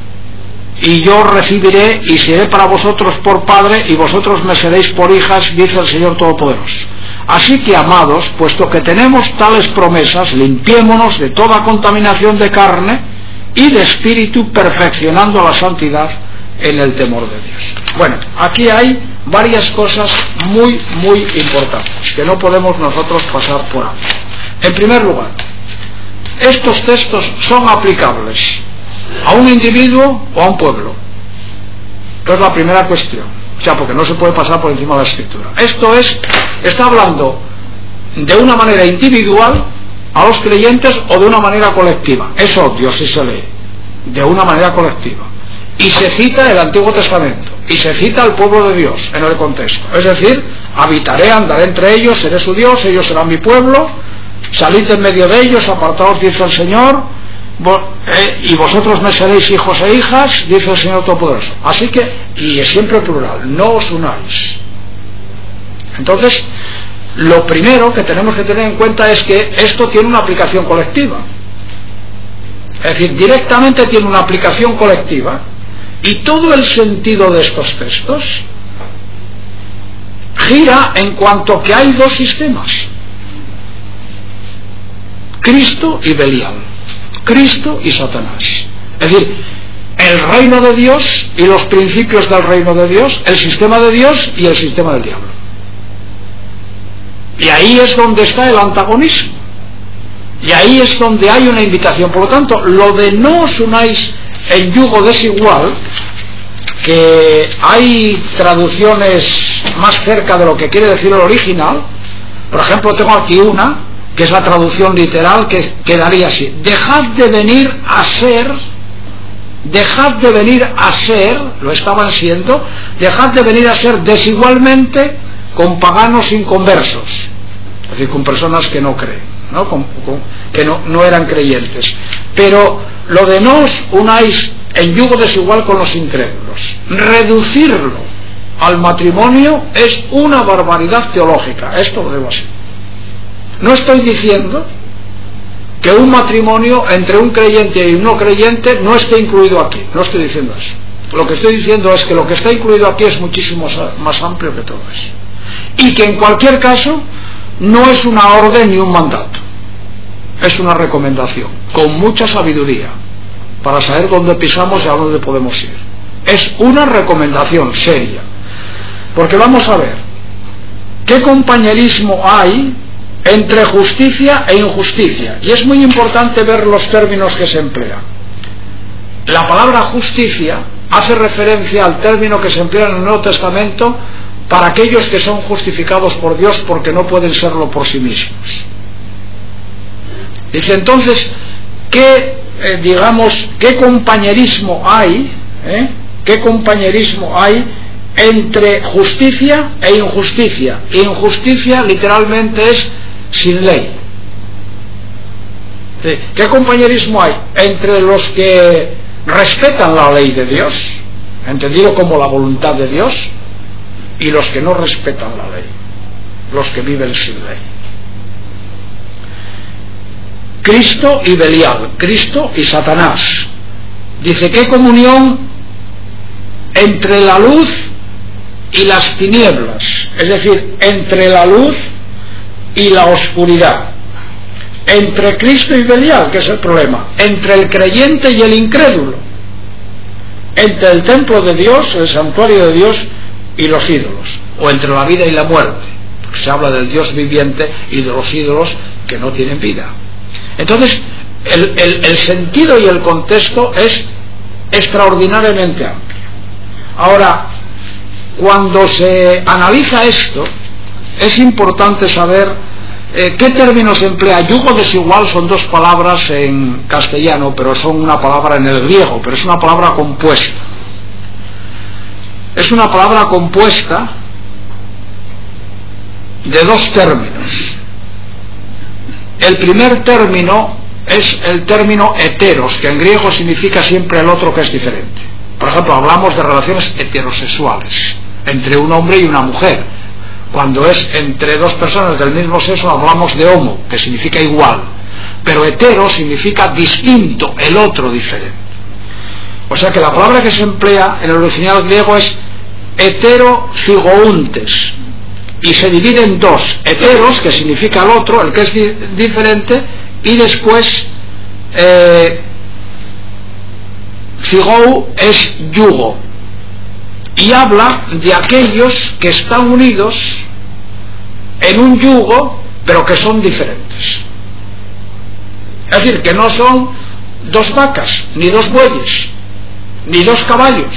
y yo recibiré y seré para vosotros por padre y vosotros me seréis por hijas, dice el Señor Todopoderoso. Así que, amados, puesto que tenemos tales promesas, limpiémonos de toda contaminación de carne y de espíritu, perfeccionando la santidad en el temor de Dios. Bueno, aquí hay varias cosas muy, muy importantes que no podemos nosotros pasar por alto. En primer lugar, estos textos son aplicables a un individuo o a un pueblo. Esta es la primera cuestión. O sea, porque no se puede pasar por encima de la Escritura. Esto es, está hablando de una manera individual a los creyentes o de una manera colectiva. Es obvio si se lee de una manera colectiva. Y se cita el Antiguo Testamento y se cita al pueblo de Dios en el contexto. Es decir, habitaré, andaré entre ellos, seré su Dios, ellos serán mi pueblo, salid en medio de ellos, apartaos, dice el Señor, eh, y vosotros me seréis hijos e hijas, dice el Señor Todopoderoso. Así que, y es siempre plural, no os unáis. Entonces, lo primero que tenemos que tener en cuenta es que esto tiene una aplicación colectiva. Es decir, directamente tiene una aplicación colectiva, y todo el sentido de estos textos gira en cuanto que hay dos sistemas: Cristo y Belial, Cristo y Satanás. Es decir, el reino de Dios y los principios del reino de Dios, el sistema de Dios y el sistema del diablo. Y ahí es donde está el antagonismo, y ahí es donde hay una invitación. Por lo tanto, lo de no os unáis en yugo desigual, que hay traducciones más cerca de lo que quiere decir el original. Por ejemplo, tengo aquí una que es la traducción literal, que quedaría así: dejad de venir a ser, dejad de venir a ser, lo estaban siendo, dejad de venir a ser desigualmente con paganos inconversos, es decir, con personas que no creen. ¿no? Con, con, que no, no eran creyentes. Pero lo de no os unáis en yugo desigual con los incrédulos, reducirlo al matrimonio es una barbaridad teológica. Esto lo digo así. No estoy diciendo que un matrimonio entre un creyente y un no creyente no esté incluido aquí, no estoy diciendo eso. Lo que estoy diciendo es que lo que está incluido aquí es muchísimo más amplio que todo eso, y que en cualquier caso no es una orden ni un mandato, es una recomendación con mucha sabiduría para saber dónde pisamos y a dónde podemos ir. Es una recomendación seria, porque vamos a ver qué compañerismo hay entre justicia e injusticia, y es muy importante ver los términos que se emplean. La palabra justicia hace referencia al término que se emplea en el Nuevo Testamento para aquellos que son justificados por Dios porque no pueden serlo por sí mismos. Dice entonces, ¿qué, eh, digamos, qué compañerismo hay, eh? qué compañerismo hay entre justicia e injusticia? Injusticia literalmente es sin ley. ¿Qué compañerismo hay entre los que respetan la ley de Dios, entendido como la voluntad de Dios, y los que no respetan la ley, los que viven sin ley? Cristo y Belial, Cristo y Satanás. Dice, ¿qué comunión entre la luz y las tinieblas? Es decir, entre la luz y la oscuridad. Entre Cristo y Belial, que es el problema, entre el creyente y el incrédulo, entre el templo de Dios, el santuario de Dios, y los ídolos, o entre la vida y la muerte, porque se habla del Dios viviente y de los ídolos que no tienen vida. Entonces el, el, el sentido y el contexto es extraordinariamente amplio. Ahora, cuando se analiza esto, es importante saber eh, qué términos se emplea. Yugo desigual son dos palabras en castellano, pero son una palabra en el griego, pero es una palabra compuesta. Es una palabra compuesta de dos términos. El primer término es el término heteros, que en griego significa siempre el otro que es diferente. Por ejemplo, hablamos de relaciones heterosexuales entre un hombre y una mujer. Cuando es entre dos personas del mismo sexo hablamos de homo, que significa igual, pero hetero significa distinto, el otro diferente. O sea que la palabra que se emplea en el original griego es heterocigountes, y se divide en dos: heteros, que significa el otro, el que es di- diferente, y después eh, zigou es yugo, y habla de aquellos que están unidos en un yugo pero que son diferentes. Es decir, que no son dos vacas, ni dos bueyes, ni dos caballos,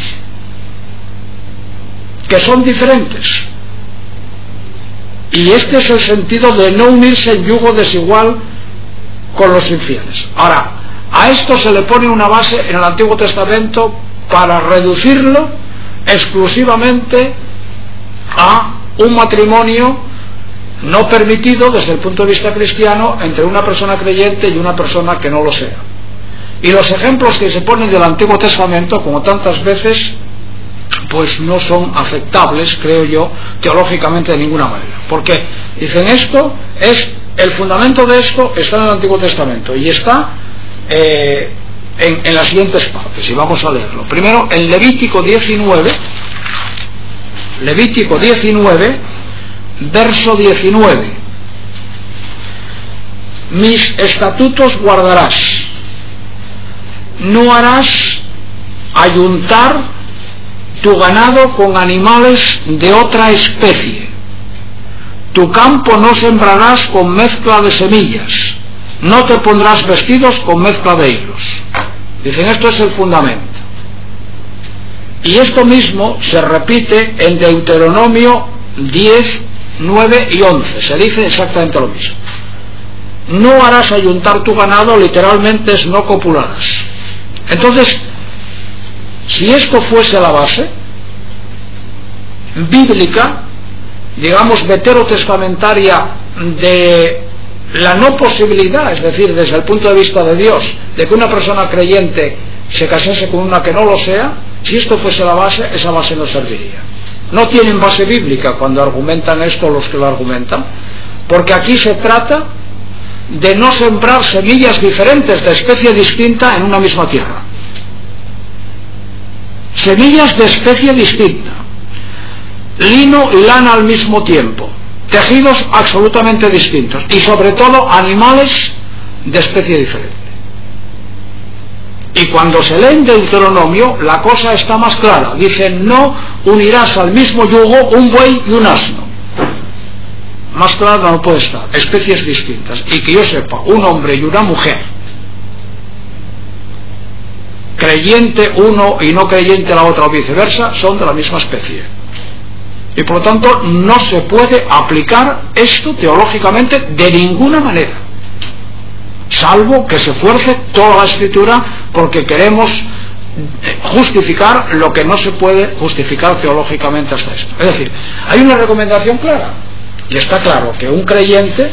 que son diferentes. Y este es el sentido de no unirse en yugo desigual con los infieles. Ahora, a esto se le pone una base en el Antiguo Testamento para reducirlo exclusivamente a un matrimonio no permitido desde el punto de vista cristiano entre una persona creyente y una persona que no lo sea. Y los ejemplos que se ponen del Antiguo Testamento, como tantas veces, pues no son aceptables, creo yo, teológicamente de ninguna manera. Porque dicen, esto es, el fundamento de esto está en el Antiguo Testamento y está eh, en, en las siguientes partes, y vamos a leerlo. Primero, en Levítico diecinueve, Levítico diecinueve, verso diecinueve: mis estatutos guardarás, no harás ayuntar tu ganado con animales de otra especie, tu campo no sembrarás con mezcla de semillas, no te pondrás vestidos con mezcla de hilos. Dicen, esto es el fundamento. Y esto mismo se repite en Deuteronomio diez, nueve y once, se dice exactamente lo mismo. No harás ayuntar tu ganado, literalmente es no copularás. Entonces, si esto fuese la base bíblica, digamos veterotestamentaria de la no posibilidad, es decir, desde el punto de vista de Dios, de que una persona creyente se casase con una que no lo sea, si esto fuese la base, esa base no serviría. No tienen base bíblica cuando argumentan esto los que lo argumentan, porque aquí se trata de no sembrar semillas diferentes de especie distinta en una misma tierra. Semillas de especie distinta, lino y lana al mismo tiempo, tejidos absolutamente distintos y sobre todo animales de especie diferente. Y cuando se lee en Deuteronomio la cosa está más clara, dice: no unirás al mismo yugo un buey y un asno. Más clara no puede estar, especies distintas. Y que yo sepa, un hombre y una mujer, creyente uno y no creyente la otra o viceversa, son de la misma especie. Y por lo tanto no se puede aplicar esto teológicamente de ninguna manera, salvo que se fuerce toda la escritura porque queremos justificar lo que no se puede justificar teológicamente hasta esto. Es decir, hay una recomendación clara, y está claro que un creyente,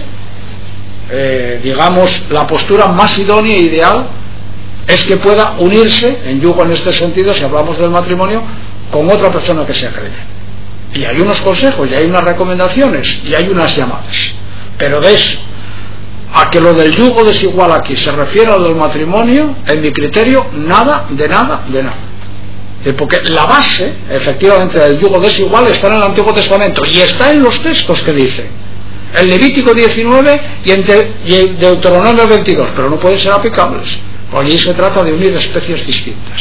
eh, digamos, la postura más idónea e ideal es que pueda unirse en yugo en este sentido, si hablamos del matrimonio, con otra persona que sea creyente. Y hay unos consejos, y hay unas recomendaciones, y hay unas llamadas. Pero de eso a que lo del yugo desigual aquí se refiere a lo del matrimonio, en mi criterio, nada, de nada, de nada. Porque la base, efectivamente, del yugo desigual está en el Antiguo Testamento, y está en los textos que dicen, en Levítico diecinueve y en, de, y en Deuteronomio veintidós, pero no pueden ser aplicables, porque allí se trata de unir especies distintas.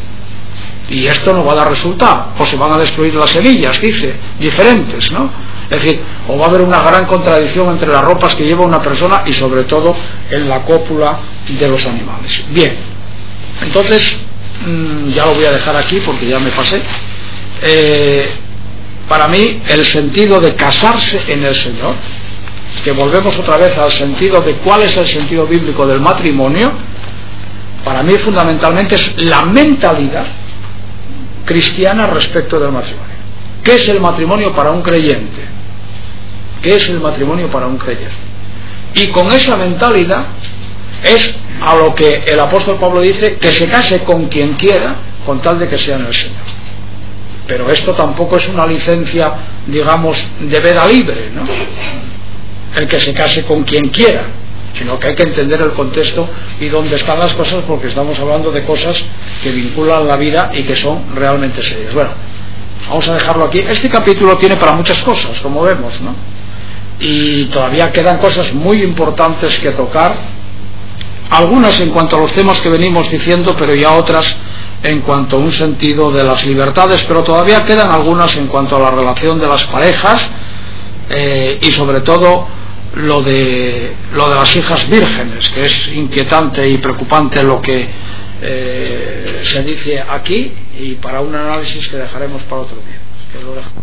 Y esto no va a dar resultado, o se van a destruir las semillas, dice, diferentes, ¿no? Es decir, o va a haber una gran contradicción entre las ropas que lleva una persona y sobre todo en la cópula de los animales. Bien, entonces mmm, ya lo voy a dejar aquí porque ya me pasé. Eh, para mí el sentido de casarse en el Señor, que volvemos otra vez al sentido de cuál es el sentido bíblico del matrimonio, para mí fundamentalmente es la mentalidad cristiana respecto del matrimonio. ¿Qué es el matrimonio para un creyente? ¿Qué es el matrimonio para un creyente? Y con esa mentalidad es a lo que el apóstol Pablo dice, que se case con quien quiera, con tal de que sea en el Señor. Pero esto tampoco es una licencia, digamos, de veda libre, ¿no? El que se case con quien quiera, sino que hay que entender el contexto y dónde están las cosas, porque estamos hablando de cosas que vinculan la vida y que son realmente serias. Bueno, vamos a dejarlo aquí. Este capítulo tiene para muchas cosas, como vemos, ¿no? Y todavía quedan cosas muy importantes que tocar, algunas en cuanto a los temas que venimos diciendo, pero ya otras en cuanto a un sentido de las libertades, pero todavía quedan algunas en cuanto a la relación de las parejas, eh, y sobre todo lo de lo de las hijas vírgenes, que es inquietante y preocupante lo que eh, se dice aquí, y para un análisis que dejaremos para otro día. Que lo